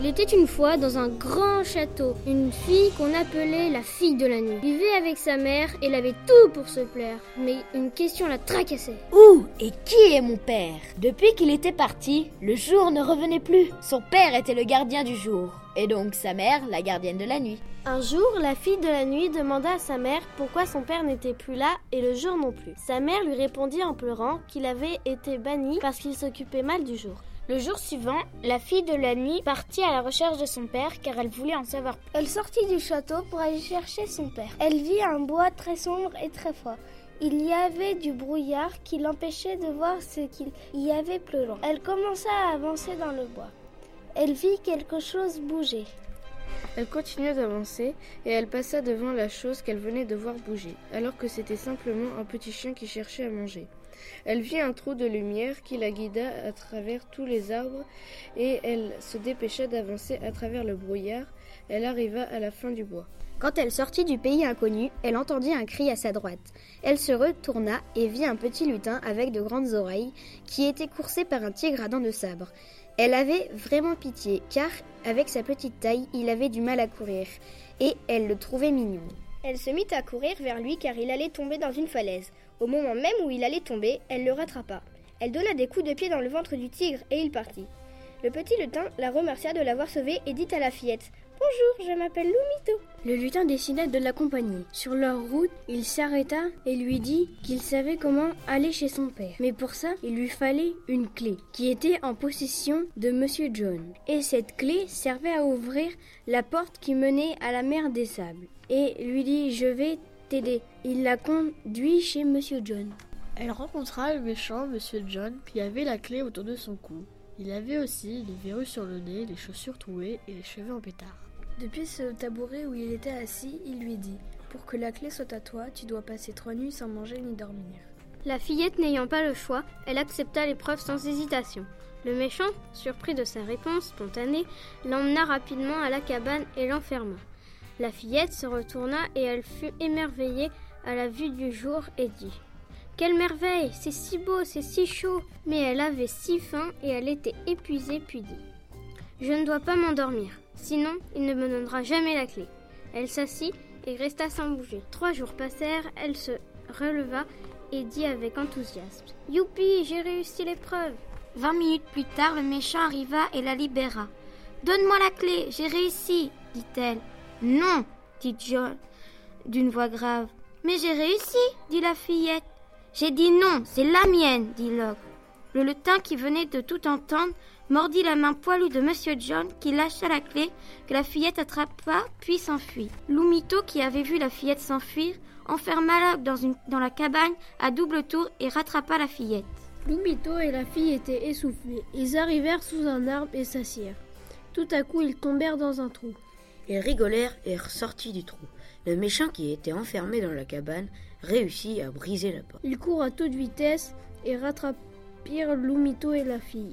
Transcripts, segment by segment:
était une fois dans un grand château, une fille qu'on appelait la fille de la nuit. Vivait avec sa mère, elle avait tout pour se plaire, mais une question la tracassait. Où et qui est mon père ? Depuis qu'il était parti, le jour ne revenait plus. Son père était le gardien du jour, et donc sa mère la gardienne de la nuit. Un jour, la fille de la nuit demanda à sa mère pourquoi son père n'était plus là et le jour non plus. Sa mère lui répondit en pleurant qu'il avait été banni parce qu'il s'occupait mal du jour. Le jour suivant, la fille de la nuit partit à la recherche de son père car elle voulait en savoir plus. Elle sortit du château pour aller chercher son père. Elle vit un bois très sombre et très froid. Il y avait du brouillard qui l'empêchait de voir ce qu'il y avait plus loin. Elle commença à avancer dans le bois. Elle vit quelque chose bouger. Elle continua d'avancer et elle passa devant la chose qu'elle venait de voir bouger, alors que c'était simplement un petit chien qui cherchait à manger. Elle vit un trou de lumière qui la guida à travers tous les arbres et elle se dépêcha d'avancer à travers le brouillard. Elle arriva à la fin du bois. Quand elle sortit du pays inconnu, elle entendit un cri à sa droite. Elle se retourna et vit un petit lutin avec de grandes oreilles qui était coursé par un tigre à dents de sabre. Elle avait vraiment pitié car, avec sa petite taille, il avait du mal à courir et elle le trouvait mignon. Elle se mit à courir vers lui car il allait tomber dans une falaise. Au moment même où il allait tomber, elle le rattrapa. Elle donna des coups de pied dans le ventre du tigre et il partit. Le petit lutin la remercia de l'avoir sauvée et dit à la fillette « Bonjour, je m'appelle Lumito ». Le lutin décida de l'accompagner. Sur leur route, il s'arrêta et lui dit qu'il savait comment aller chez son père. Mais pour ça, il lui fallait une clé qui était en possession de Monsieur John. Et cette clé servait à ouvrir la porte qui menait à la mer des Sables. Et lui dit « Je vais t'aider ». Il la conduit chez Monsieur John. Elle rencontra le méchant Monsieur John qui avait la clé autour de son cou. Il avait aussi les verrues sur le nez, les chaussures trouées et les cheveux en pétard. Depuis ce tabouret où il était assis, il lui dit « Pour que la clé soit à toi, tu dois passer 3 nuits sans manger ni dormir. » La fillette n'ayant pas le choix, elle accepta l'épreuve sans hésitation. Le méchant, surpris de sa réponse spontanée, l'emmena rapidement à la cabane et l'enferma. La fillette se retourna et elle fut émerveillée à la vue du jour et dit « Quelle merveille, c'est si beau, c'est si chaud !» Mais elle avait si faim et elle était épuisée puis dit « Je ne dois pas m'endormir, sinon il ne me donnera jamais la clé. » Elle s'assit et resta sans bouger. 3 jours passèrent, elle se releva et dit avec enthousiasme « Youpi, j'ai réussi l'épreuve !» 20 minutes plus tard, le méchant arriva et la libéra. « Donne-moi la clé, j'ai réussi !» dit-elle. « Non !» dit John d'une voix grave. « Mais j'ai réussi !» dit la fillette. « J'ai dit non, c'est la mienne !» dit l'ogre. Le lutin qui venait de tout entendre mordit la main poilue de Monsieur John qui lâcha la clé que la fillette attrapa puis s'enfuit. Lumito qui avait vu la fillette s'enfuir enferma l'ogre dans la cabane à double tour et rattrapa la fillette. Lumito et la fille étaient essoufflés. Ils arrivèrent sous un arbre et s'assirent. Tout à coup, ils tombèrent dans un trou. Ils rigolèrent et ressortirent du trou. Le méchant qui était enfermé dans la cabane réussit à briser la porte. Ils courent à toute vitesse et rattrapèrent Lumito et la fille.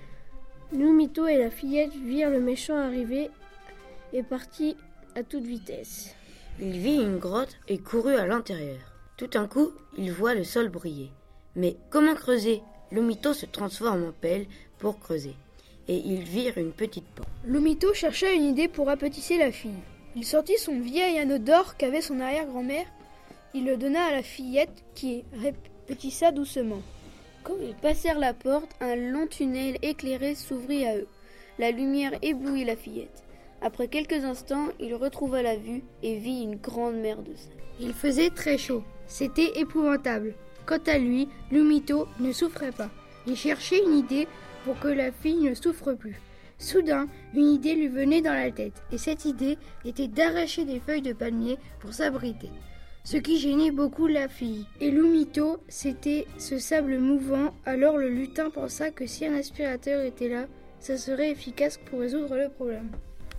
Lumito et la fillette virent le méchant arriver et partit à toute vitesse. Il vit une grotte et courut à l'intérieur. Tout d'un coup, il voit le sol briller. Mais comment creuser ? Lumito se transforme en pelle pour creuser. Et ils virent une petite porte. Lumito chercha une idée pour rapetisser la fille. Il sortit son vieil anneau d'or qu'avait son arrière-grand-mère. Il le donna à la fillette qui répétissa doucement. Quand ils passèrent la porte, un long tunnel éclairé s'ouvrit à eux. La lumière éblouit la fillette. Après quelques instants, il retrouva la vue et vit une grande mer de sable. Il faisait très chaud. C'était épouvantable. Quant à lui, Lumito ne souffrait pas. Il cherchait une idée pour que la fille ne souffre plus. Soudain, une idée lui venait dans la tête, et cette idée était d'arracher des feuilles de palmier pour s'abriter. Ce qui gênait beaucoup la fille. Et Lumito, c'était ce sable mouvant, alors le lutin pensa que si un aspirateur était là, ça serait efficace pour résoudre le problème.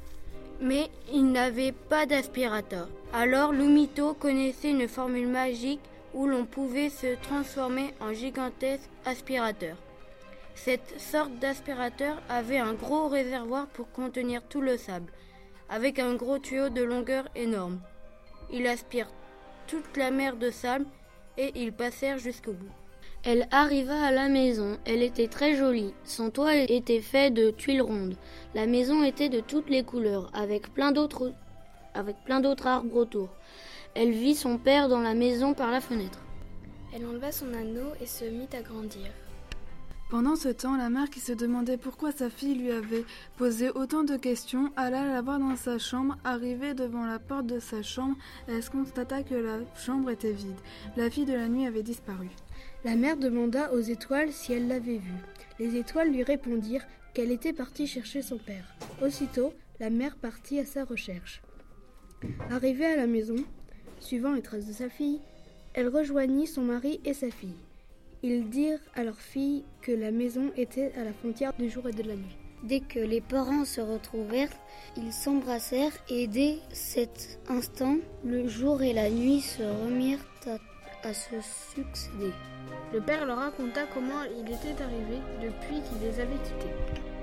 Mais il n'avait pas d'aspirateur. Alors Lumito connaissait une formule magique où l'on pouvait se transformer en gigantesque aspirateur. Cette sorte d'aspirateur avait un gros réservoir pour contenir tout le sable, avec un gros tuyau de longueur énorme. Il aspire toute la mer de sable et ils passèrent jusqu'au bout. Elle arriva à la maison. Elle était très jolie. Son toit était fait de tuiles rondes. La maison était de toutes les couleurs, avec plein d'autres arbres autour. Elle vit son père dans la maison par la fenêtre. Elle enleva son anneau et se mit à grandir. Pendant ce temps, la mère qui se demandait pourquoi sa fille lui avait posé autant de questions alla la voir dans sa chambre. Arrivée devant la porte de sa chambre, elle constata que la chambre était vide. La fille de la nuit avait disparu. La mère demanda aux étoiles si elle l'avait vue. Les étoiles lui répondirent qu'elle était partie chercher son père. Aussitôt, la mère partit à sa recherche. Arrivée à la maison, suivant les traces de sa fille, elle rejoignit son mari et sa fille. Ils dirent à leur fille que la maison était à la frontière du jour et de la nuit. Dès que les parents se retrouvèrent, ils s'embrassèrent et dès cet instant, le jour et la nuit se remirent à se succéder. Le père leur raconta comment il était arrivé depuis qu'il les avait quittés.